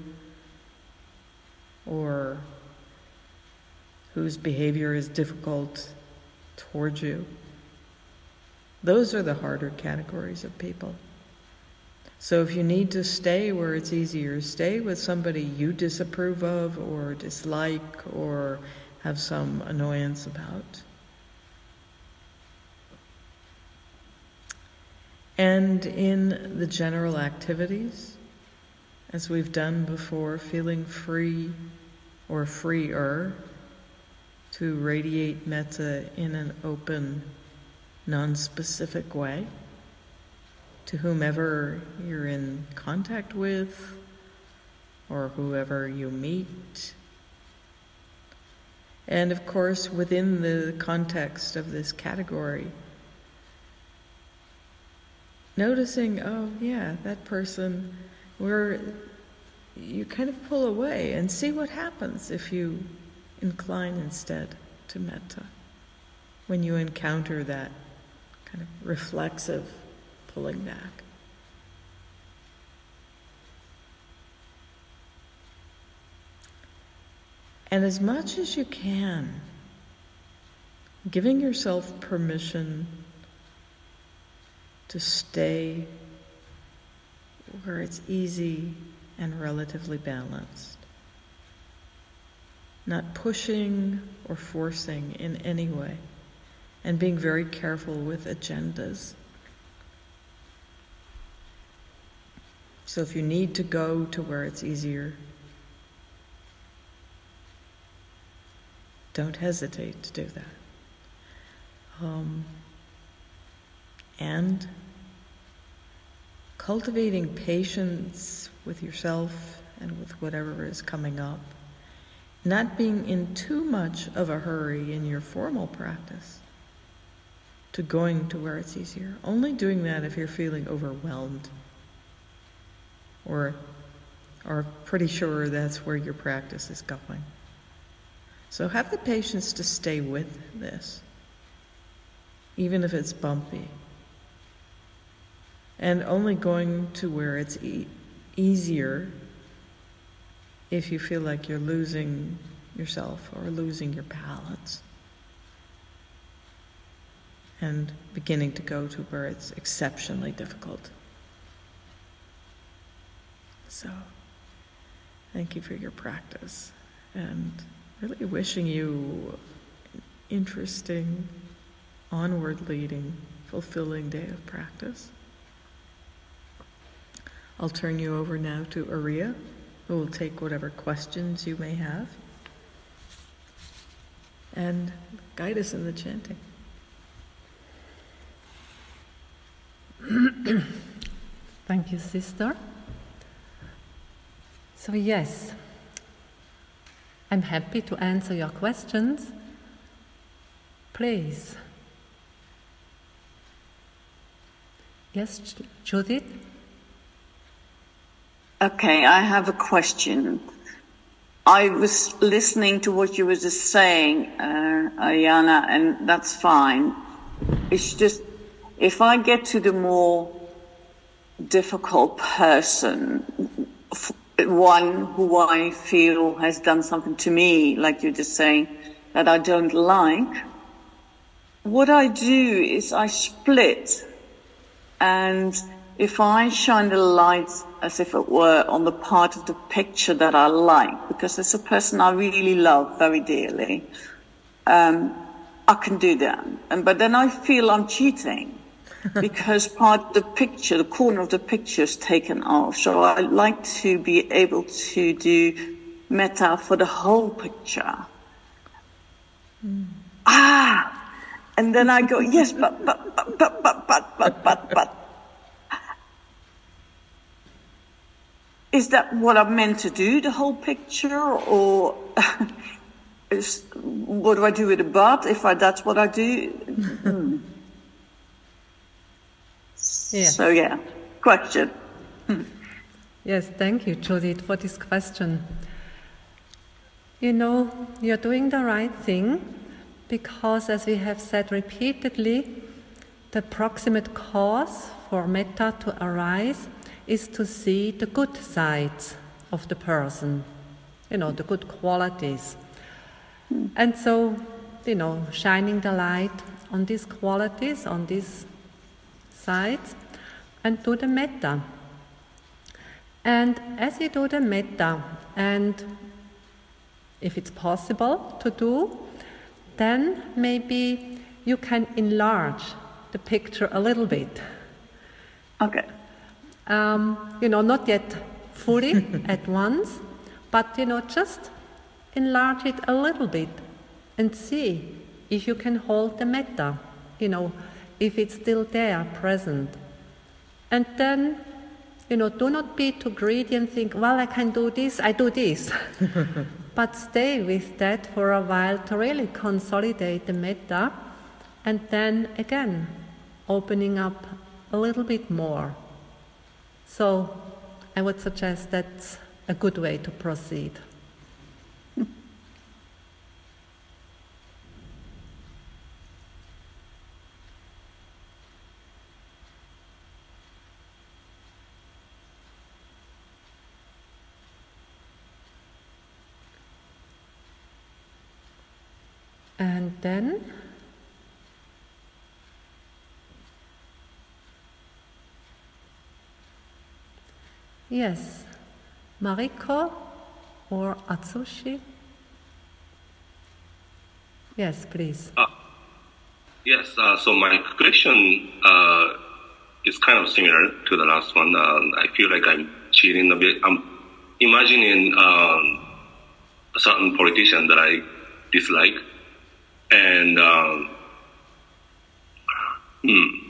or whose behavior is difficult towards you. Those are the harder categories of people. So if you need to stay where it's easier, stay with somebody you disapprove of or dislike or have some annoyance about. And in the general activities, as we've done before, feeling free or freer to radiate metta in an open, non-specific way to whomever you're in contact with or whoever you meet. And of course, within the context of this category, noticing, oh yeah, that person, where you kind of pull away and see what happens if you incline instead to metta when you encounter that kind of reflexive pulling back. And as much as you can, giving yourself permission to stay where it's easy and relatively balanced. Not pushing or forcing in any way, and being very careful with agendas. So if you need to go to where it's easier, don't hesitate to do that. Um, and cultivating patience with yourself and with whatever is coming up. Not being in too much of a hurry in your formal practice to going to where it's easier. Only doing that if you're feeling overwhelmed or are pretty sure that's where your practice is going. So have the patience to stay with this, even if it's bumpy. And only going to where it's e- easier if you feel like you're losing yourself or losing your balance. And beginning to go to where it's exceptionally difficult. So, thank you for your practice. And really wishing you an interesting, onward-leading, fulfilling day of practice. I'll turn you over now to Ariya, who will take whatever questions you may have and guide us in the chanting. Thank you, sister. So yes, I'm happy to answer your questions. Please. Yes, Judith? Okay, I have a question. I was listening to what you were just saying, uh, Ayana, and that's fine. It's just, if I get to the more difficult person, one who I feel has done something to me, like you're just saying, that I don't like, what I do is I split, and if I shine the light, as if it were, on the part of the picture that I like, because it's a person I really love very dearly, um, I can do that. And, but then I feel I'm cheating because part of the picture, the corner of the picture is taken off. So I like to be able to do metta for the whole picture. Mm. Ah! And then I go, yes, but, but, but, but, but, but, but, but, but. Is that what I'm meant to do, the whole picture, or is, what do I do with the butt if I, that's what I do? Hmm. Yeah. So yeah, question. Yes, thank you, Judith, for this question. You know, you're doing the right thing because, as we have said repeatedly, the proximate cause for metta to arise is to see the good sides of the person, you know, the good qualities. Mm. And so, you know, shining the light on these qualities, on these sides, and do the metta. And as you do the metta, and if it's possible to do, then maybe you can enlarge the picture a little bit. Okay. Um, you know, not yet fully at once, but, you know, just enlarge it a little bit and see if you can hold the metta, you know, if it's still there, present. And then, you know, do not be too greedy and think, well, I can do this, I do this. But stay with that for a while to really consolidate the metta, and then again, opening up a little bit more. So I would suggest that's a good way to proceed. And then yes, Mariko or Atsushi? Yes, please. Uh, yes, uh, so my question uh, is kind of similar to the last one. Uh, I feel like I'm cheating a bit. I'm imagining um, a certain politician that I dislike. And um, hmm.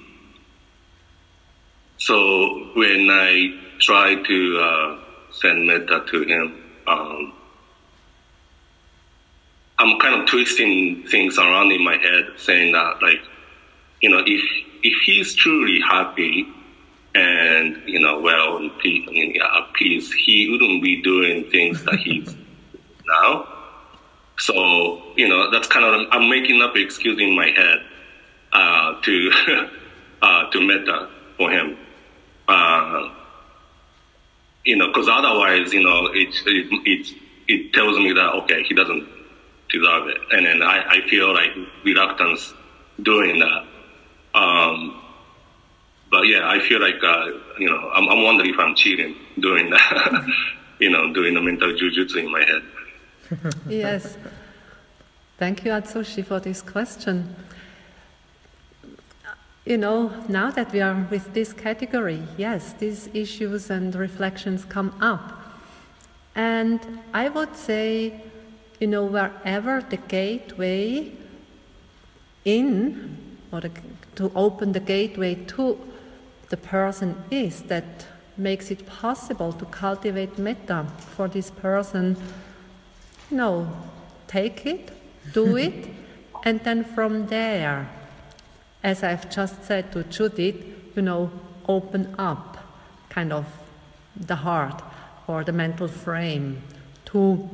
so when I try to uh, send metta to him, um, I'm kind of twisting things around in my head, saying that, like, you know, if if he's truly happy and, you know, well and peace, I mean, at peace, he wouldn't be doing things that he's now. So, you know, that's kind of, I'm making up an excuse in my head uh, to uh, to metta for him. Uh, you know, because otherwise, you know, it, it it it tells me that, okay, he doesn't deserve it. And then I, I feel like reluctance doing that. Um, but yeah, I feel like, uh, you know, I'm, I'm wondering if I'm cheating doing that, you know, doing the mental jujutsu in my head. Yes. Thank you, Atsushi, for this question. You know, now that we are with this category, yes, these issues and reflections come up. And I would say, you know, wherever the gateway in, or the, to open the gateway to the person is, that makes it possible to cultivate metta for this person, no, take it, do it, and then from there, as I've just said to Judith, you know, open up kind of the heart or the mental frame to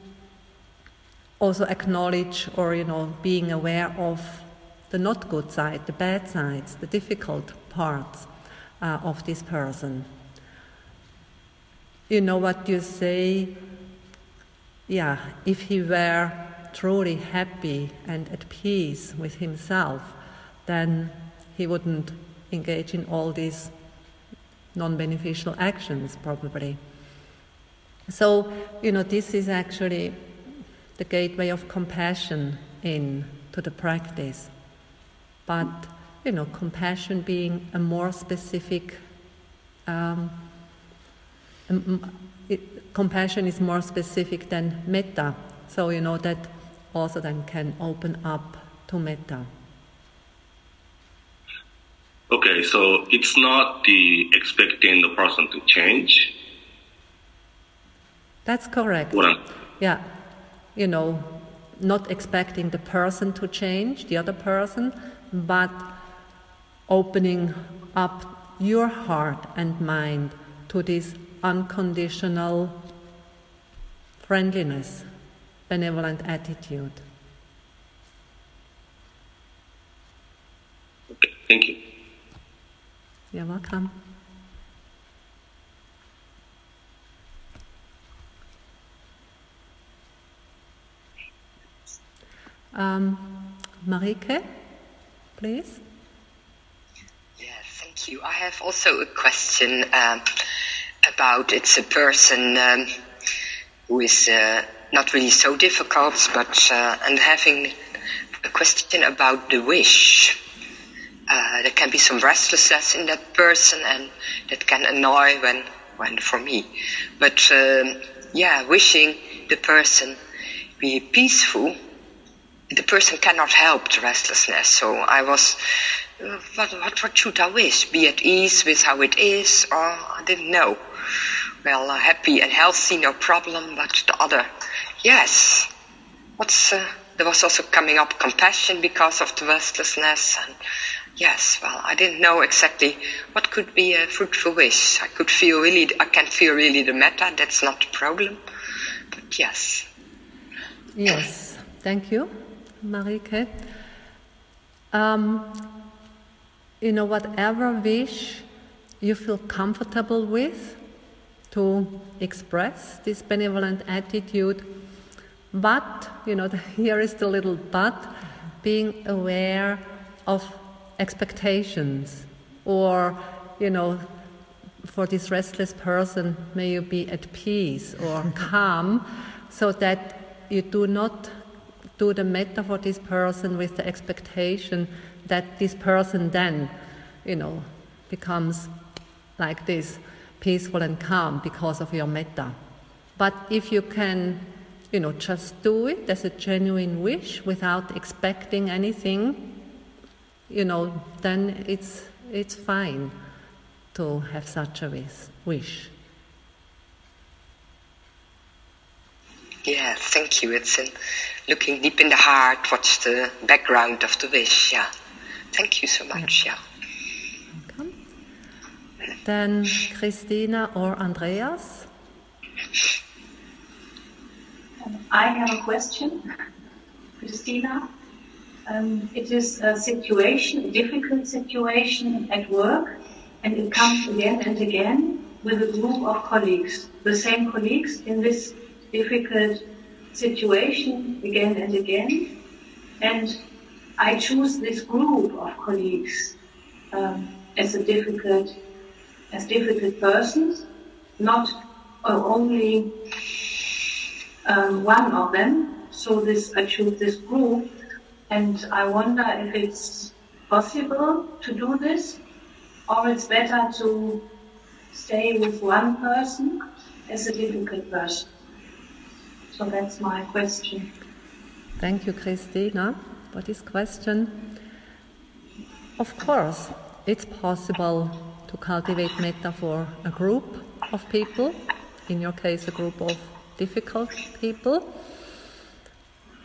also acknowledge or, you know, being aware of the not good side, the bad sides, the difficult parts uh, of this person. You know what you say, yeah, if he were truly happy and at peace with himself, then he wouldn't engage in all these non-beneficial actions, probably. So, you know, this is actually the gateway of compassion in to the practice. But, you know, compassion being a more specific, um, um, it, compassion is more specific than metta. So, you know, that also then can open up to metta. Okay, so it's not the expecting the person to change. That's correct. What I'm... Yeah, you know, not expecting the person to change, the other person, but opening up your heart and mind to this unconditional friendliness, benevolent attitude. Okay, thank you. You're welcome. Um, Marike, please. Yeah, thank you. I have also a question um, about it's a person um, who is uh, not really so difficult, but uh, and having a question about the wish. Uh, there can be some restlessness in that person, and that can annoy when, when for me. But um, yeah, wishing the person be peaceful, the person cannot help the restlessness. So I was, uh, what, what, what should I wish? Be at ease with how it is, or I didn't know. Well, uh, happy and healthy, no problem. But the other, yes. What's uh, there was also coming up compassion because of the restlessness, and yes, well, I didn't know exactly what could be a fruitful wish. I could feel really, I can feel really the metta. That's not the problem. But yes. Yes, thank you, Marike. Um, you know, whatever wish you feel comfortable with to express this benevolent attitude, but, you know, here is the little but, being aware of expectations, or, you know, for this restless person, may you be at peace or calm, so that you do not do the metta for this person with the expectation that this person then, you know, becomes like this, peaceful and calm because of your metta. But if you can, you know, just do it as a genuine wish without expecting anything, you know, then it's it's fine to have such a wish. Yeah, thank you. It's in looking deep in the heart. What's the background of the wish? Yeah, thank you so much. Yeah. yeah. Welcome. Then Christina or Andreas. I have a question, Christina. Um, it is a situation, a difficult situation at work, and it comes again and again with a group of colleagues, the same colleagues in this difficult situation again and again. And I choose this group of colleagues um, as a difficult, as difficult persons, not only um, one of them. So this, I choose this group. And I wonder if it's possible to do this, or it's better to stay with one person as a difficult person. So that's my question. Thank you, Christina, for this question. Of course, it's possible to cultivate metta for a group of people, in your case, a group of difficult people.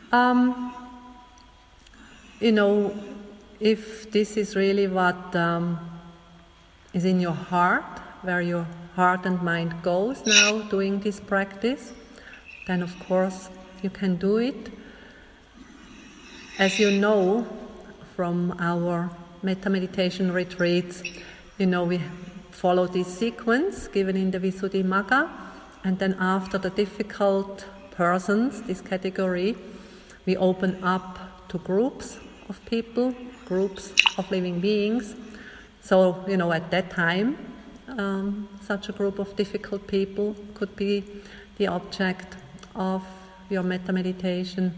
Um, you know, if this is really what um, is in your heart, where your heart and mind goes now doing this practice, then of course you can do it. As you know from our metta meditation retreats, you know, we follow this sequence given in the Visuddhimagga, and then after the difficult persons, this category, we open up to groups of people, groups of living beings. So, you know, at that time, um, such a group of difficult people could be the object of your metta meditation.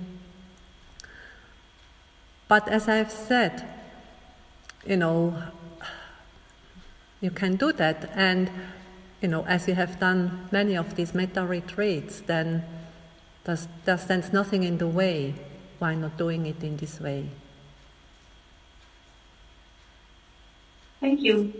But as I've said, you know, you can do that, and, you know, as you have done many of these metta retreats, then there's, there stands nothing in the way. Why not doing it in this way? Thank you.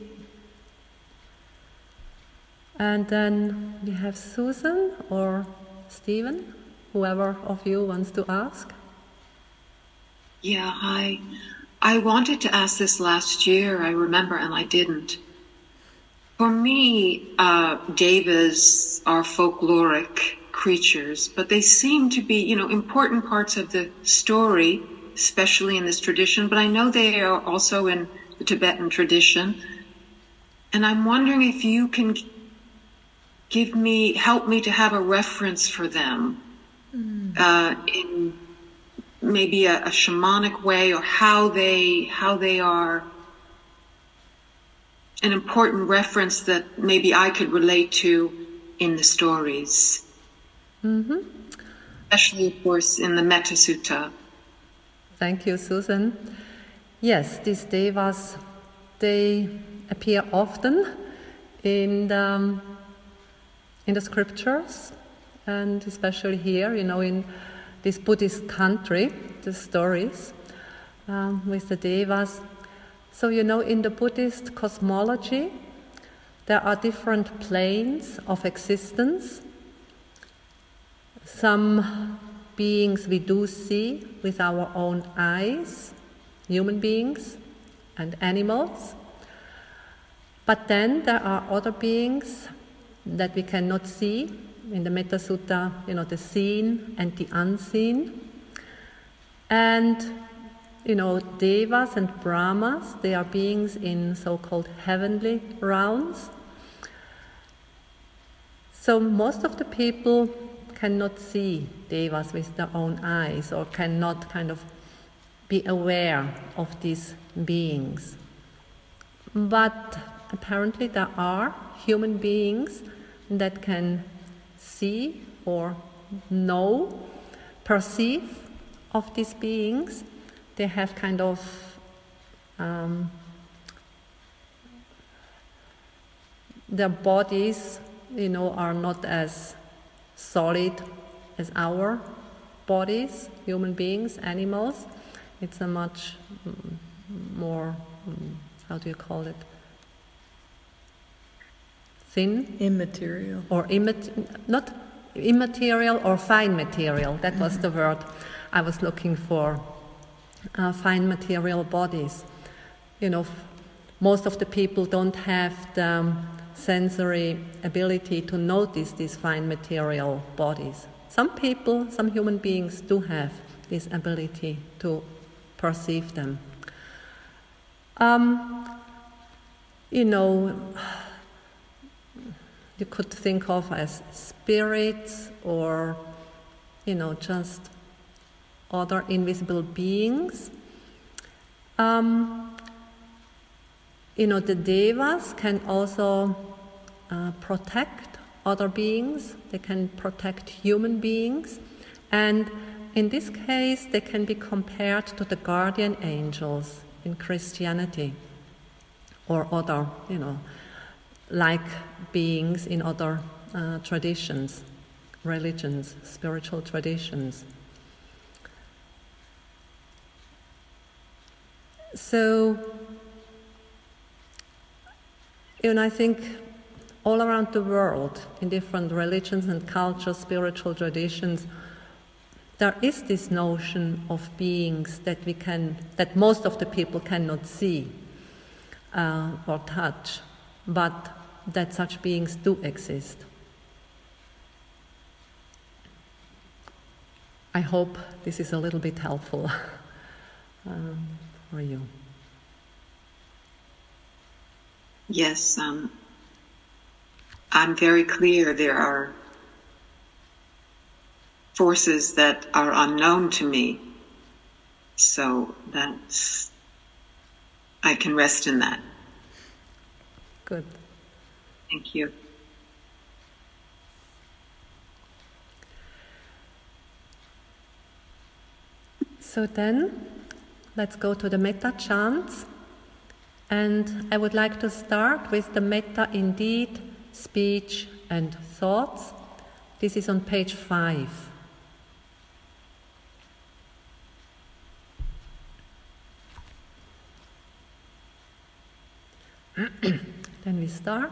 And then we have Susan or Stephen, whoever of you wants to ask. Yeah, I, I wanted to ask this last year, I remember, and I didn't. For me, uh, devas are folkloric creatures, but they seem to be, you know, important parts of the story, especially in this tradition, but I know they are also in the Tibetan tradition. And I'm wondering if you can give me, help me to have a reference for them mm. uh, in maybe a, a shamanic way, or how they, how they are an important reference that maybe I could relate to in the stories. Mm-hmm. Especially, of course, in the Metta Sutta. Thank you, Susan. Yes, these devas, they appear often in the, in the scriptures, and especially here, you know, in this Buddhist country, the stories um, with the devas. So, you know, in the Buddhist cosmology, there are different planes of existence. Some beings we do see with our own eyes, human beings and animals. But then there are other beings that we cannot see. In the Metta Sutta, you know, the seen and the unseen. And, you know, devas and brahmas, they are beings in so-called heavenly realms. So most of the people cannot see devas with their own eyes, or cannot kind of be aware of these beings. But apparently there are human beings that can see or know, perceive of these beings. They have kind of um, their bodies, you know, are not as solid as our bodies, human beings, animals. It's a much more, how do you call it? Thin? Immaterial. Or immat- not immaterial or fine material. That was mm-hmm. the word I was looking for. Uh, fine material bodies. You know, f- most of the people don't have the um, sensory ability to notice these fine material bodies. Some people, some human beings do have this ability to perceive them. Um, you know, you could think of as spirits, or, you know, just other invisible beings. Um, you know, the devas can also uh, protect other beings. They can protect human beings. And in this case, they can be compared to the guardian angels in Christianity, or other, you know, like beings in other uh, traditions, religions, spiritual traditions. So, you know, I think all around the world, in different religions and cultures, spiritual traditions, there is this notion of beings that we can, that most of the people cannot see uh, or touch, but that such beings do exist. I hope this is a little bit helpful um, for you. Yes, um, I'm very clear there are forces that are unknown to me, so that's, I can rest in that. Good. Thank you. So then, let's go to the metta chants. And I would like to start with the metta in deed, speech, and thoughts. This is on page five. Then we start.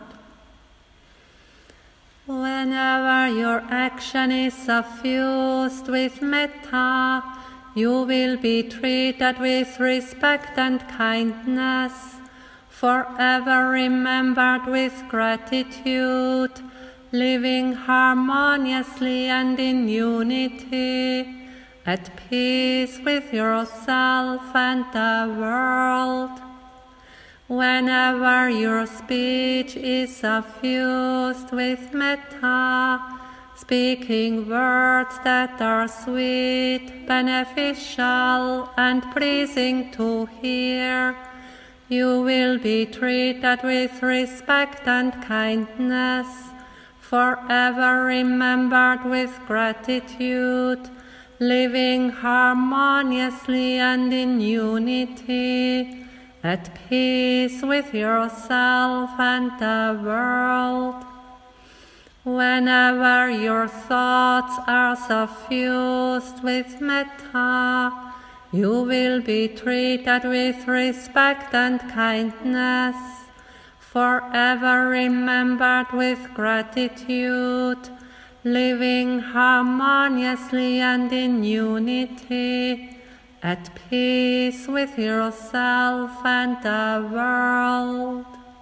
Whenever your action is suffused with metta, you will be treated with respect and kindness, forever remembered with gratitude, living harmoniously and in unity, at peace with yourself and the world. Whenever your speech is suffused with metta, speaking words that are sweet, beneficial, and pleasing to hear, you will be treated with respect and kindness, forever remembered with gratitude, living harmoniously and in unity, at peace with yourself and the world. Whenever your thoughts are suffused with metta, you will be treated with respect and kindness, forever remembered with gratitude, living harmoniously and in unity, at peace with yourself and the world.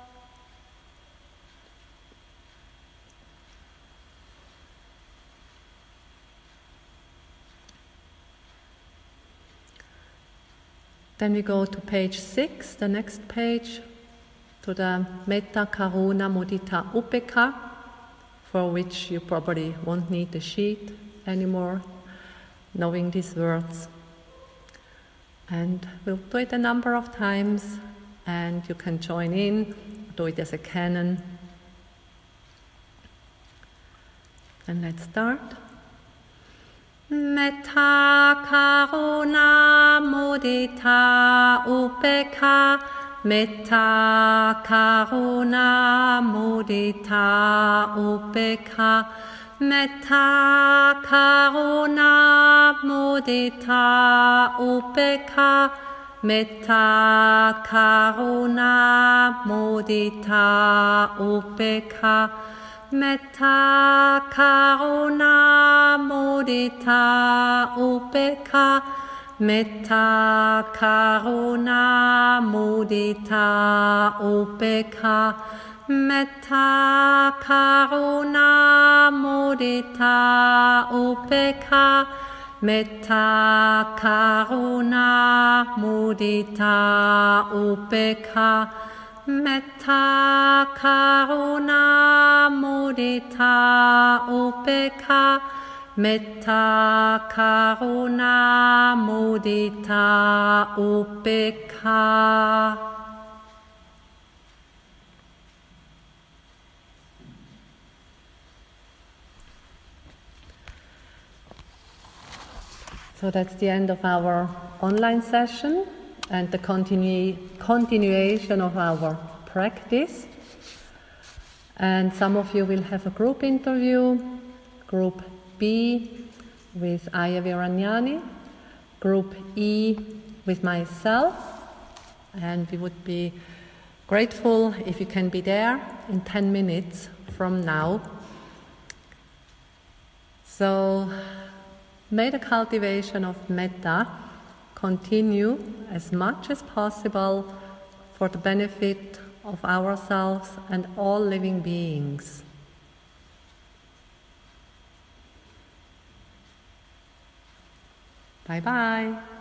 Then we go to page six, the next page, to the Metta, Karuna, Mudita, Upekkha, for which you probably won't need the sheet anymore, knowing these words. And we'll do it a number of times, and you can join in, do it as a canon. And let's start. Metta, Karuna, Mudita, Upekkha. Metta, Karuna, Mudita, Upekkha. Metta, Karuna, Mudita, Upekkha. Metta, Karuna, Mudita, Upekkha. Metta, Karuna, Mudita, Upekkha. Metta, Karuna, Mudita, Upekkha. Metta, Karuna, Mudita, Upekkha. Metta, Karuna, Mudita, Upekkha. Metta, Karuna, Mudita, Upekkha. Metta, Karuna, Mudita, Upekkha. So that's the end of our online session and the continu- continuation of our practice. And some of you will have a group interview, Group B with Aya Viranyani, Group E with myself, and we would be grateful if you can be there in ten minutes from now. So May the cultivation of metta continue as much as possible for the benefit of ourselves and all living beings. Bye bye.